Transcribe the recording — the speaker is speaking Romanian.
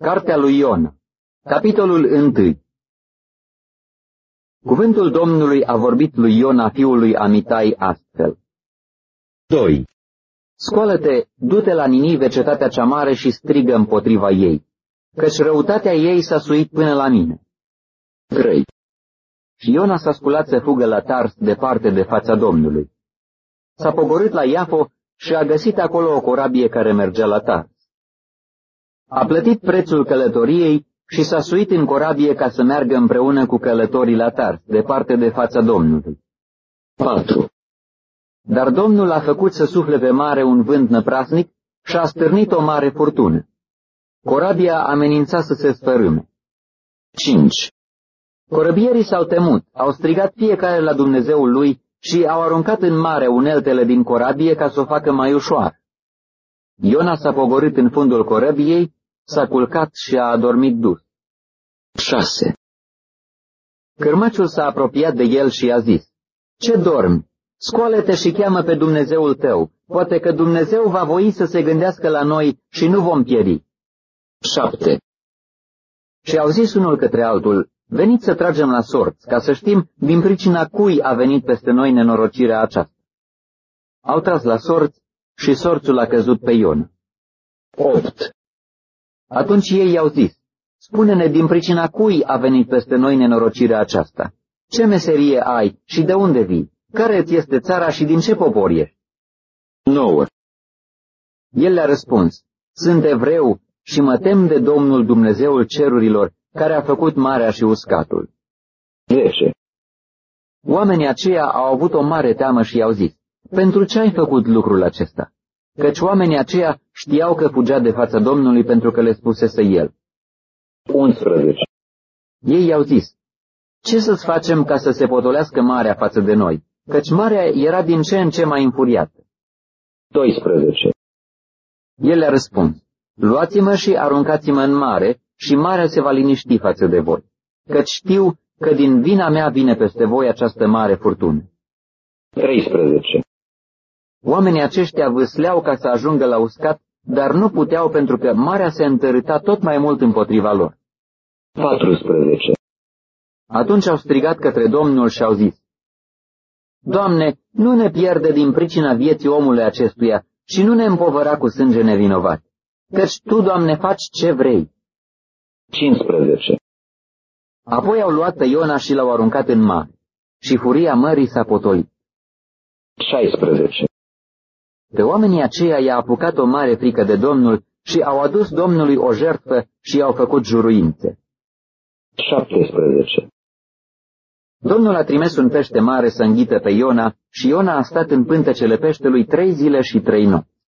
Cartea lui Iona, capitolul 1. Cuvântul Domnului a vorbit lui Iona, fiul lui Amitai, astfel. 2. Scoală-te, du-te la Ninive, cetatea cea mare, și strigă împotriva ei, căci răutatea ei s-a suit până la mine. 3. Și Iona s-a sculat să fugă la Tars, departe de fața Domnului. S-a pogorât la Iafo și a găsit acolo o corabie care mergea la Tars. A plătit prețul călătoriei și s-a suit în corabie ca să meargă împreună cu călătorii la Tars, departe de fața Domnului. 4. Dar Domnul a făcut să sufle pe mare un vânt năprasnic și a stârnit o mare furtună. Corabia amenința să se sfărâme. 5. Corăbierii s-au temut, au strigat fiecare la Dumnezeul lui și au aruncat în mare uneltele din corabie ca să o facă mai ușoară. Iona s-a pogorât în fundul corăbiei, s-a culcat și a adormit dus. 6. Cârmaciul s-a apropiat de el și i-a zis, ce dormi? Scoală-te și cheamă pe Dumnezeul tău, poate că Dumnezeu va voi să se gândească la noi și nu vom pieri. 7. Și au zis unul către altul, veniți să tragem la sorți, ca să știm din pricina cui a venit peste noi nenorocirea aceasta. Au tras la sorți și sorțul a căzut pe Iona. 8. Atunci ei i-au zis, spune-ne din pricina cui a venit peste noi nenorocirea aceasta. Ce meserie ai și de unde vii? Care-ți este țara și din ce popor ești? 9. El le-a răspuns, sunt evreu și mă tem de Domnul Dumnezeul cerurilor, care a făcut marea și uscatul. 10. Oamenii aceia au avut o mare teamă și i-au zis, pentru ce ai făcut lucrul acesta? Căci oamenii aceia știau că fugea de fața Domnului pentru că le spusese el. 11. Ei i-au zis, ce să-ți facem ca să se potolească marea față de noi? Căci marea era din ce în ce mai înfuriată. 12. El le-a răspuns, luați-mă și aruncați-mă în mare și marea se va liniști față de voi, căci știu că din vina mea vine peste voi această mare furtună. 13. Oamenii aceștia vâsleau ca să ajungă la uscat, dar nu puteau pentru că marea se întărâta tot mai mult împotriva lor. 14. Atunci au strigat către Domnul și au zis, Doamne, nu ne pierde din pricina vieții omului acestuia și nu ne împovăra cu sânge nevinovat, căci Tu, Doamne, faci ce vrei. 15. Apoi au luat pe Iona și l-au aruncat în mare și furia mării s-a potolit. 16. Pe oamenii aceia i-a apucat o mare frică de Domnul și au adus Domnului o jertfă și i-au făcut juruințe. 17. Domnul a trimis un pește mare să înghită pe Iona și Iona a stat în pântecele peștelui 3 zile și 3 nopți.